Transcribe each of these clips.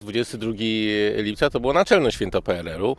22 lipca to było naczelne święto PRL-u,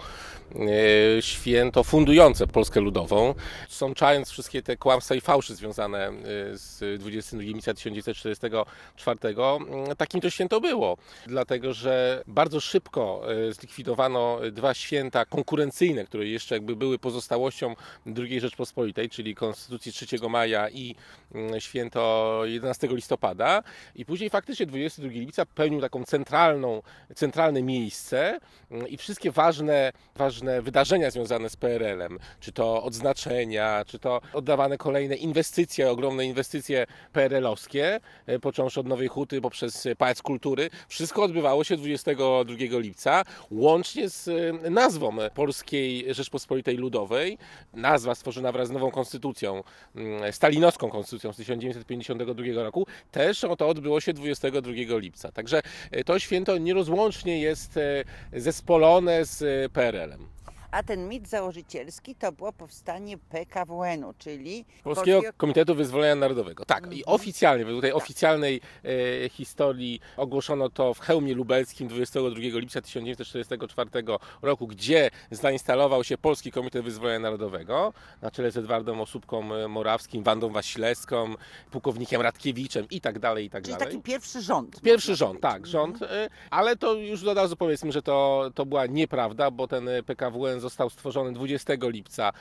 święto fundujące Polskę Ludową, sączając wszystkie te kłamstwa i fałszy związane z 22 lipca 1944. Takim to święto było, dlatego że bardzo szybko zlikwidowano dwa święta konkurencyjne, które jeszcze jakby były pozostałością II Rzeczpospolitej, czyli Konstytucji 3 maja i święto 11 listopada. I później faktycznie 22 lipca pełnił taką centralne miejsce i wszystkie ważne wydarzenia związane z PRL-em, czy to odznaczenia, czy to oddawane kolejne inwestycje, ogromne inwestycje PRL-owskie, począwszy od Nowej Huty poprzez Pałac Kultury, wszystko odbywało się 22 lipca, łącznie z nazwą Polskiej Rzeczpospolitej Ludowej. Nazwa stworzona wraz z nową konstytucją, stalinowską konstytucją z 1952 roku, też to odbyło się 22 lipca. Także to święto nierozłącznie jest zespolone z PRL-em. A ten mit założycielski to było powstanie PKWN-u, czyli Polskiego Komitetu Wyzwolenia Narodowego. Tak, i oficjalnie, według tej oficjalnej historii ogłoszono to w Chełmie Lubelskim 22 lipca 1944 roku, gdzie zainstalował się Polski Komitet Wyzwolenia Narodowego na czele z Edwardem Osóbką-Morawskim, Wandą Wasilewską, pułkownikiem Radkiewiczem i tak dalej, i tak Czyli dalej. taki pierwszy rząd. Pierwszy rząd, tak, rząd, ale to już od razu powiedzmy, że to była nieprawda, bo ten PKWN został stworzony 20 lipca.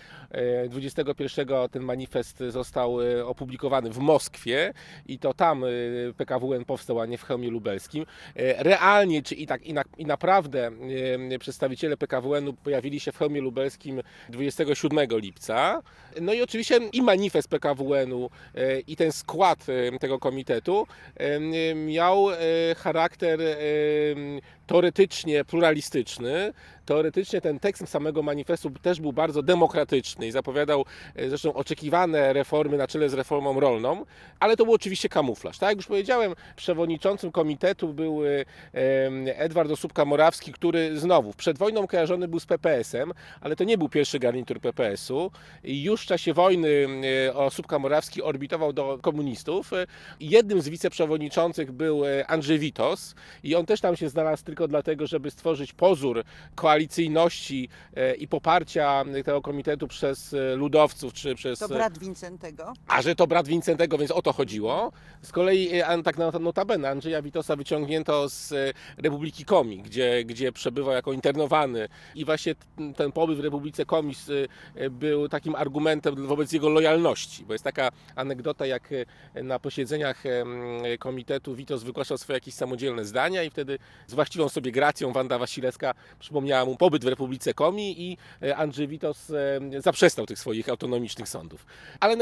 21 ten manifest został opublikowany w Moskwie i to tam PKWN powstał, a nie w Chełmie Lubelskim. Realnie, czy i naprawdę przedstawiciele PKWN-u pojawili się w Chełmie Lubelskim 27 lipca. No i oczywiście i manifest PKWN-u i ten skład tego komitetu miał charakter teoretycznie pluralistyczny. Teoretycznie ten tekst samego manifestu też był bardzo demokratyczny i zapowiadał zresztą oczekiwane reformy na czele z reformą rolną, ale to był oczywiście kamuflaż. Tak jak już powiedziałem, przewodniczącym komitetu był Edward Osóbka-Morawski, który znowu przed wojną kojarzony był z PPS-em, ale to nie był pierwszy garnitur PPS-u. I już w czasie wojny Osóbka-Morawski orbitował do komunistów. Jednym z wiceprzewodniczących był Andrzej Witos i on też tam się znalazł tylko dlatego, żeby stworzyć pozór koalicyjności i poparcia tego komitetu przez ludowców, czy przez... To brat Wincentego? A że to brat Wincentego, więc o to chodziło. Z kolei tak notabene Andrzeja Witosa wyciągnięto z Republiki Komi, gdzie przebywał jako internowany i właśnie ten pobyt w Republice Komi był takim argumentem wobec jego lojalności, bo jest taka anegdota, jak na posiedzeniach komitetu Witos wygłaszał swoje jakieś samodzielne zdania i wtedy z właściwą sobie gracją Wanda Wasilewska przypomniała mu pobyt w Republice Komi i Andrzej Witos zaprzestał tych swoich autonomicznych sądów. Ale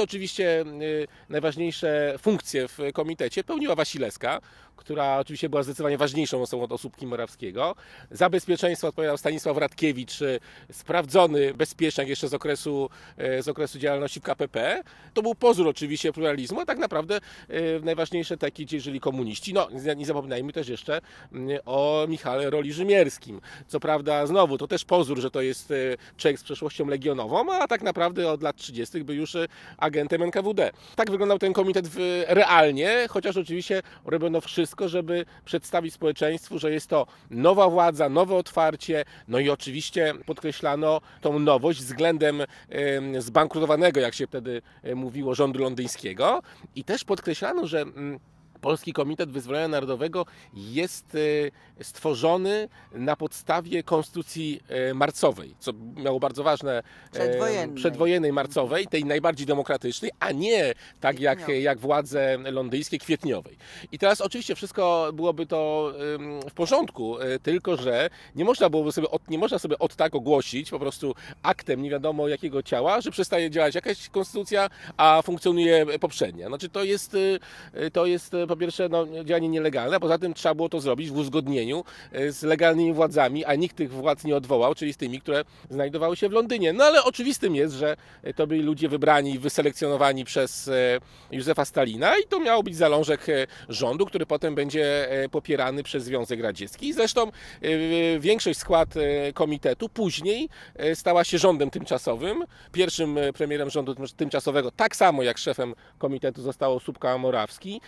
najważniejsze funkcje w komitecie pełniła Wasilewska, która oczywiście była zdecydowanie ważniejszą osobą od Osóbki-Morawskiego. Za bezpieczeństwo odpowiadał Stanisław Radkiewicz, sprawdzony bezpieczniak jeszcze z okresu działalności w KPP. To był pozór oczywiście pluralizmu, a tak naprawdę najważniejsze takie dzierżyli komuniści. No, nie zapominajmy też jeszcze o Michale Roli-Rzymierskim. Co prawda znowu, to też pozór, że to jest człowiek z przeszłością legionową, a tak naprawdę od lat 30. był już agentem NKWD. Tak wyglądał ten komitet realnie, chociaż oczywiście robiono wszystko, żeby przedstawić społeczeństwu, że jest to nowa władza, nowe otwarcie, no i oczywiście podkreślano tą nowość względem zbankrutowanego, jak się wtedy mówiło, rządu londyńskiego i też podkreślano, że Polski Komitet Wyzwolenia Narodowego jest stworzony na podstawie Konstytucji marcowej, co miało bardzo ważne przedwojennej marcowej, tej najbardziej demokratycznej, a nie tak jak władze londyńskie kwietniowej. I teraz oczywiście wszystko byłoby to w porządku, tylko że nie można sobie od tak ogłosić po prostu aktem nie wiadomo jakiego ciała, że przestaje działać jakaś konstytucja, a funkcjonuje poprzednia. Znaczy to jest po pierwsze działanie nielegalne, a poza tym trzeba było to zrobić w uzgodnieniu z legalnymi władzami, a nikt tych władz nie odwołał, czyli z tymi, które znajdowały się w Londynie. No ale oczywistym jest, że to byli ludzie wybrani i wyselekcjonowani przez Józefa Stalina i to miało być zalążek rządu, który potem będzie popierany przez Związek Radziecki. Zresztą skład komitetu później stała się rządem tymczasowym. Pierwszym premierem rządu tymczasowego, tak samo jak szefem komitetu został Osóbka-Morawski, a później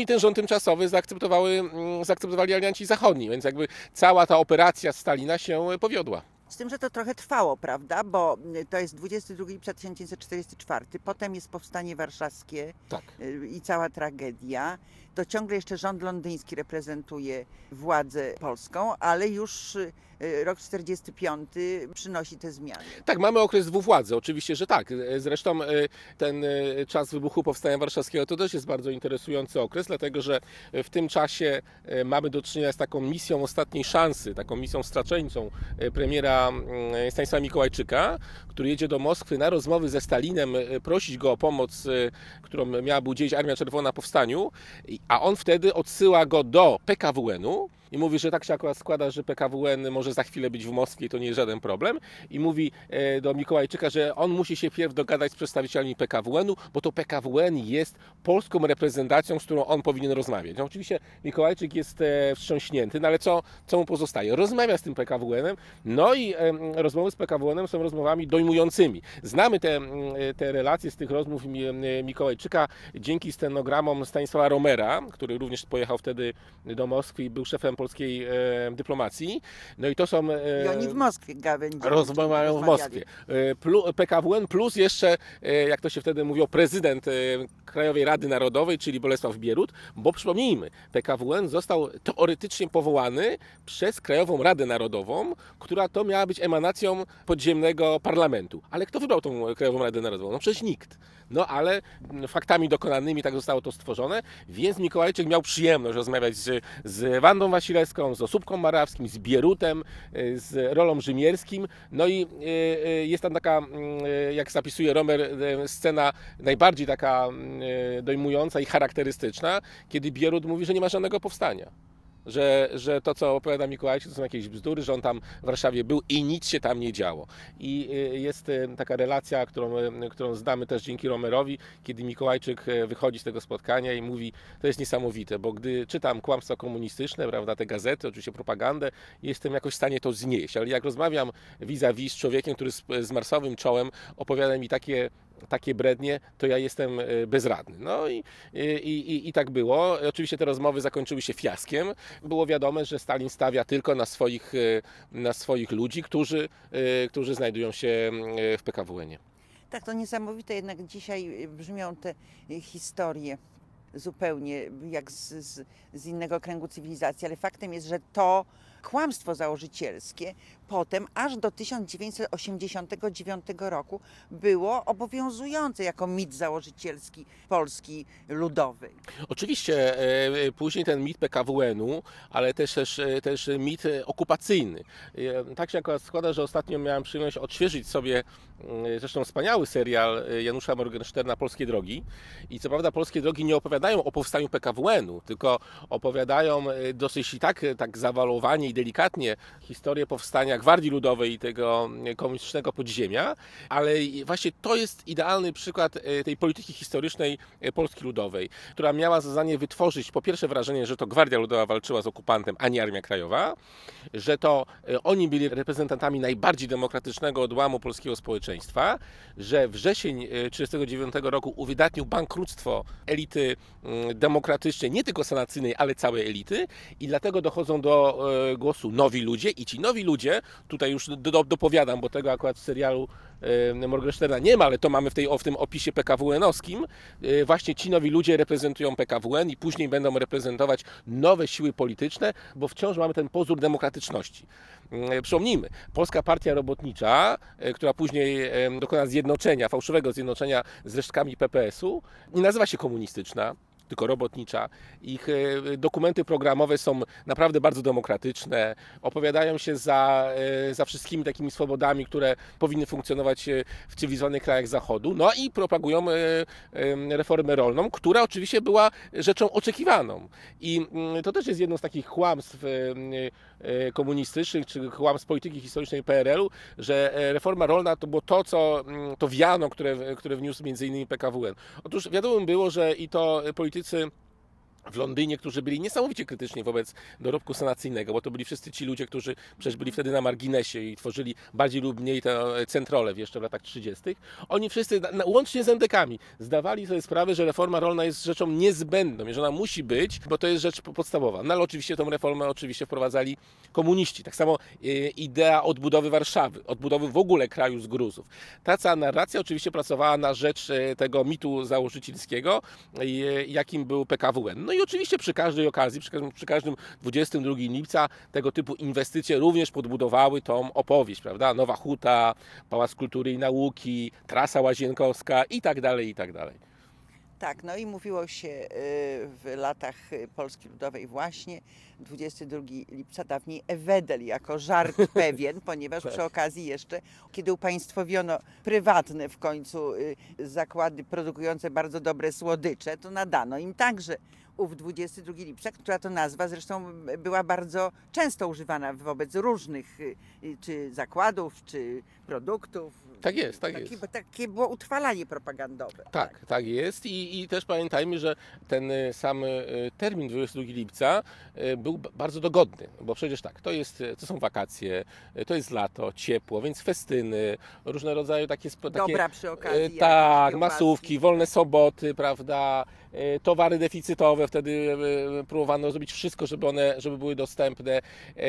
później ten rząd tymczasowy zaakceptowali alianci zachodni, więc jakby cała ta operacja Stalina się powiodła. Z tym, że to trochę trwało, prawda? Bo to jest 22 lipca 1944, potem jest powstanie warszawskie Tak. i cała tragedia. To ciągle jeszcze rząd londyński reprezentuje władzę polską, ale już rok 45 przynosi te zmiany. Tak, mamy okres dwuwładzy, oczywiście, że tak. Zresztą ten czas wybuchu Powstania Warszawskiego to też jest bardzo interesujący okres, dlatego że w tym czasie mamy do czynienia z taką misją ostatniej szansy, taką misją straczeńcą premiera Stanisława Mikołajczyka, który jedzie do Moskwy na rozmowy ze Stalinem, prosić go o pomoc, którą miałaby udzielić Armia Czerwona powstaniu, a on wtedy odsyła go do PKWN-u i mówi, że tak się akurat składa, że PKWN może za chwilę być w Moskwie, to nie jest żaden problem. I mówi do Mikołajczyka, że on musi się pierw dogadać z przedstawicielami PKWN-u, bo to PKWN jest polską reprezentacją, z którą on powinien rozmawiać. No, oczywiście Mikołajczyk jest wstrząśnięty, no ale co mu pozostaje? Rozmawia z tym PKWN-em, no i rozmowy z PKWN-em są rozmowami dojmującymi. Znamy te relacje z tych rozmów Mikołajczyka dzięki stenogramom Stanisława Romera, który również pojechał wtedy do Moskwy i był szefem polskiej dyplomacji. No i to są... I oni w Moskwie rozmawiają w Moskwie. PKWN plus jeszcze, jak to się wtedy mówiło, prezydent Krajowej Rady Narodowej, czyli Bolesław Bierut, bo przypomnijmy, PKWN został teoretycznie powołany przez Krajową Radę Narodową, która to miała być emanacją podziemnego parlamentu. Ale kto wybrał tą Krajową Radę Narodową? No przecież nikt. No ale faktami dokonanymi tak zostało to stworzone, więc Mikołajczyk miał przyjemność rozmawiać z Wandą Wasilewską, z Osóbką Morawskim, z Bierutem, z Rolą Rzymierskim. No i jest tam taka, jak zapisuje Romer, scena najbardziej taka dojmująca i charakterystyczna, kiedy Bierut mówi, że nie ma żadnego powstania. Że to, co opowiada Mikołajczyk, to są jakieś bzdury, że on tam w Warszawie był i nic się tam nie działo. I jest taka relacja, którą znamy też dzięki Romerowi, kiedy Mikołajczyk wychodzi z tego spotkania i mówi, to jest niesamowite, bo gdy czytam kłamstwa komunistyczne, prawda, te gazety, oczywiście propagandę, jestem jakoś w stanie to znieść, ale jak rozmawiam vis-a-vis z człowiekiem, który z marsowym czołem opowiada mi takie brednie, to ja jestem bezradny. No i tak było. Oczywiście te rozmowy zakończyły się fiaskiem. Było wiadome, że Stalin stawia tylko na swoich ludzi, którzy znajdują się w PKWN-ie. Tak, to niesamowite, jednak dzisiaj brzmią te historie zupełnie jak z innego kręgu cywilizacji, ale faktem jest, że to kłamstwo założycielskie potem aż do 1989 roku było obowiązujące jako mit założycielski Polski Ludowej. Oczywiście później ten mit PKWN-u, ale też mit okupacyjny. Tak się akurat składa, że ostatnio miałem przyjemność odświeżyć sobie zresztą wspaniały serial Janusza Morgensterna Polskie Drogi. I co prawda Polskie Drogi nie opowiadają o powstaniu PKWN-u, tylko opowiadają dosyć tak zawalowanie i delikatnie historię powstania Gwardii Ludowej i tego komunistycznego podziemia, ale właśnie to jest idealny przykład tej polityki historycznej Polski Ludowej, która miała za zadanie wytworzyć po pierwsze wrażenie, że to Gwardia Ludowa walczyła z okupantem, a nie Armia Krajowa, że to oni byli reprezentantami najbardziej demokratycznego odłamu polskiego społeczeństwa, że wrzesień 1939 roku uwydatnił bankructwo elity demokratycznej, nie tylko sanacyjnej, ale całej elity i dlatego dochodzą do głosu nowi ludzie i ci nowi ludzie, tutaj już dopowiadam, bo tego akurat w serialu Morgensterna nie ma, ale to mamy w tym opisie PKWN-owskim. Właśnie ci nowi ludzie reprezentują PKWN i później będą reprezentować nowe siły polityczne, bo wciąż mamy ten pozór demokratyczności. Przypomnijmy, Polska Partia Robotnicza, która później dokona zjednoczenia, fałszywego zjednoczenia z resztkami PPS-u, nie nazywa się komunistyczna, tylko robotnicza. Ich dokumenty programowe są naprawdę bardzo demokratyczne, opowiadają się za wszystkimi takimi swobodami, które powinny funkcjonować w cywilizowanych krajach Zachodu, no i propagują reformę rolną, która oczywiście była rzeczą oczekiwaną. I to też jest jedno z takich kłamstw komunistycznych, czy kłamstw polityki historycznej PRL-u, że reforma rolna to było to wiano, które wniósł m.in. PKWN. Otóż wiadomo było, że i to politycy w Londynie, którzy byli niesamowicie krytyczni wobec dorobku sanacyjnego, bo to byli wszyscy ci ludzie, którzy przecież byli wtedy na marginesie i tworzyli bardziej lub mniej te centrole jeszcze w latach 30. Oni wszyscy, łącznie z endekami, zdawali sobie sprawę, że reforma rolna jest rzeczą niezbędną i że ona musi być, bo to jest rzecz podstawowa. No ale oczywiście tą reformę wprowadzali komuniści. Tak samo idea odbudowy Warszawy, odbudowy w ogóle kraju z gruzów. Ta cała narracja oczywiście pracowała na rzecz tego mitu założycielskiego, jakim był PKWN. No i oczywiście przy każdej okazji, przy każdym 22 lipca tego typu inwestycje również podbudowały tą opowieść, prawda? Nowa Huta, Pałac Kultury i Nauki, Trasa Łazienkowska i tak dalej, i tak dalej. Tak, no i mówiło się w latach Polski Ludowej właśnie 22 lipca, dawniej Ewedel, jako żart pewien, ponieważ Tak. przy okazji jeszcze, kiedy upaństwowiono prywatne w końcu zakłady produkujące bardzo dobre słodycze, to nadano im także ów 22 lipca, która to nazwa zresztą była bardzo często używana wobec różnych czy zakładów, czy produktów. Tak jest, tak jest. Takie było utrwalanie propagandowe. Tak jest i też pamiętajmy, że ten sam termin 22 lipca był bardzo dogodny, bo przecież tak, to są wakacje, to jest lato, ciepło, więc festyny, różne rodzaje takie... Dobra przy okazji. Tak, jakieś masówki, wolne soboty, prawda, towary deficytowe, wtedy próbowano zrobić wszystko, żeby były dostępne,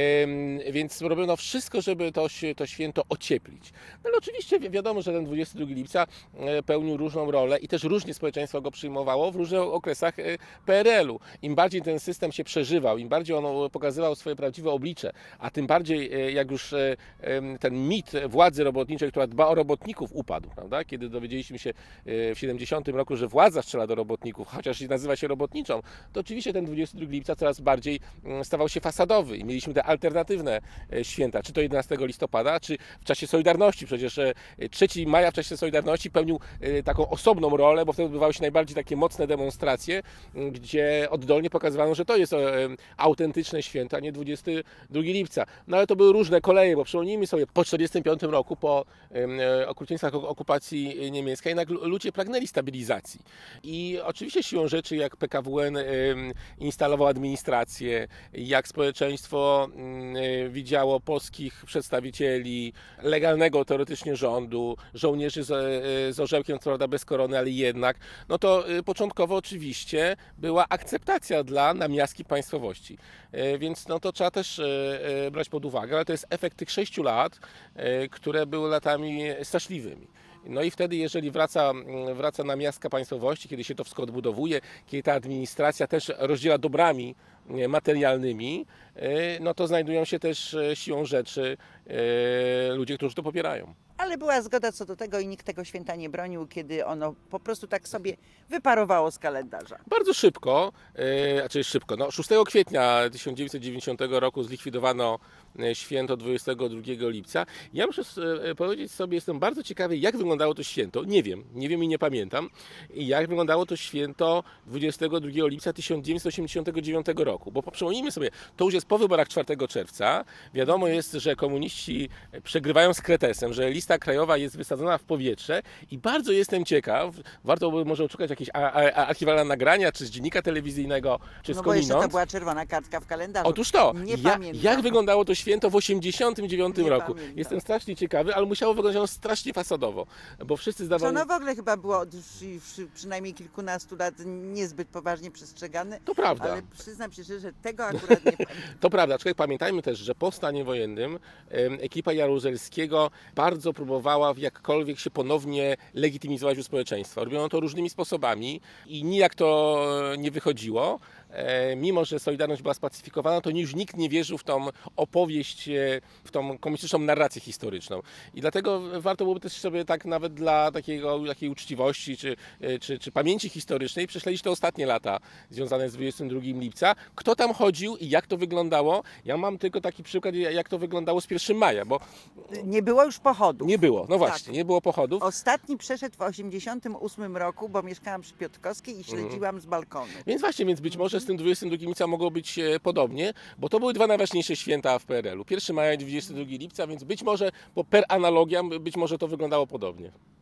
więc robiono wszystko, żeby to święto ocieplić. No ale oczywiście wiadomo, że ten 22 lipca pełnił różną rolę i też różnie społeczeństwo go przyjmowało w różnych okresach PRL-u. Im bardziej ten system się przeżywał, im bardziej on pokazywał swoje prawdziwe oblicze, a tym bardziej jak już ten mit władzy robotniczej, która dba o robotników, upadł, prawda? Kiedy dowiedzieliśmy się w 70 roku, że władza strzela do robotników, chociaż nazywa się robotniczą, to oczywiście ten 22 lipca coraz bardziej stawał się fasadowy i mieliśmy te alternatywne święta, czy to 11 listopada, czy w czasie Solidarności. Przecież 3 maja w czasie Solidarności pełnił taką osobną rolę, bo wtedy odbywały się najbardziej takie mocne demonstracje, gdzie oddolnie pokazywano, że to jest autentyczne święto, a nie 22 lipca. No ale to były różne koleje, bo przypomnijmy sobie, po 1945 roku, po okrucieństwach okupacji niemieckiej, jednak ludzie pragnęli stabilizacji. I oczywiście siłą rzeczy, jak PKWN instalował administrację, jak społeczeństwo widziało polskich przedstawicieli legalnego teoretycznie rządu, żołnierzy z orzełkiem, co prawda bez korony, ale jednak, no to początkowo oczywiście była akceptacja dla namiastki państwowości. Więc no to trzeba też brać pod uwagę, ale to jest efekt tych 6 lat, które były latami straszliwymi. No i wtedy, jeżeli wraca namiastka państwowości, kiedy się to wszystko odbudowuje, kiedy ta administracja też rozdziela dobrami materialnymi, no to znajdują się też siłą rzeczy ludzie, którzy to popierają. Ale była zgoda co do tego i nikt tego święta nie bronił, kiedy ono po prostu tak sobie wyparowało z kalendarza. Bardzo szybko, no 6 kwietnia 1990 roku zlikwidowano święto 22 lipca. Ja muszę powiedzieć sobie, jestem bardzo ciekawy, jak wyglądało to święto. Nie wiem i nie pamiętam. Jak wyglądało to święto 22 lipca 1989 roku. Bo przypomnijmy sobie, to już jest po wyborach 4 czerwca. Wiadomo jest, że komuniści przegrywają z Kretesem, że lista krajowa jest wysadzona w powietrze i bardzo jestem ciekaw, warto by może odszukać jakieś archiwalne nagrania, czy z dziennika telewizyjnego, czy z No bo jeszcze to Kominąt. była czerwona kartka w kalendarzu. Otóż to, Nie pamiętam. jak wyglądało to święto w 1989 Nie roku. pamiętam. Jestem strasznie ciekawy, ale musiało wyglądać ono strasznie fasadowo, bo wszyscy Czy zdawali... ono w ogóle chyba było od przynajmniej kilkunastu lat niezbyt poważnie przestrzegane. To prawda. Ale przyznam się szczerze, że tego akurat nie pamiętam. To prawda, aczkolwiek pamiętajmy też, że po stanie wojennym ekipa Jaruzelskiego bardzo próbowała jakkolwiek się ponownie legitymizować u społeczeństwa. Robiono to różnymi sposobami i nijak to nie wychodziło. Mimo że Solidarność była spacyfikowana, to już nikt nie wierzył w tą opowieść, w tą komunistyczną narrację historyczną. I dlatego warto byłoby też sobie tak nawet dla takiej uczciwości czy pamięci historycznej prześledzić te ostatnie lata związane z 22 lipca. Kto tam chodził i jak to wyglądało? Ja mam tylko taki przykład, jak to wyglądało z 1 maja, bo Nie było już pochodów. nie było, no właśnie, Tak. nie było pochodów. Ostatni przeszedł w 1988 roku, bo mieszkałam przy Piotrkowskiej i śledziłam z balkonu. Więc być może z tym 22 lipca mogło być podobnie, bo to były 2 najważniejsze święta w PRL-u. 1 maja i 22 lipca, więc być może, bo per analogia, być może to wyglądało podobnie.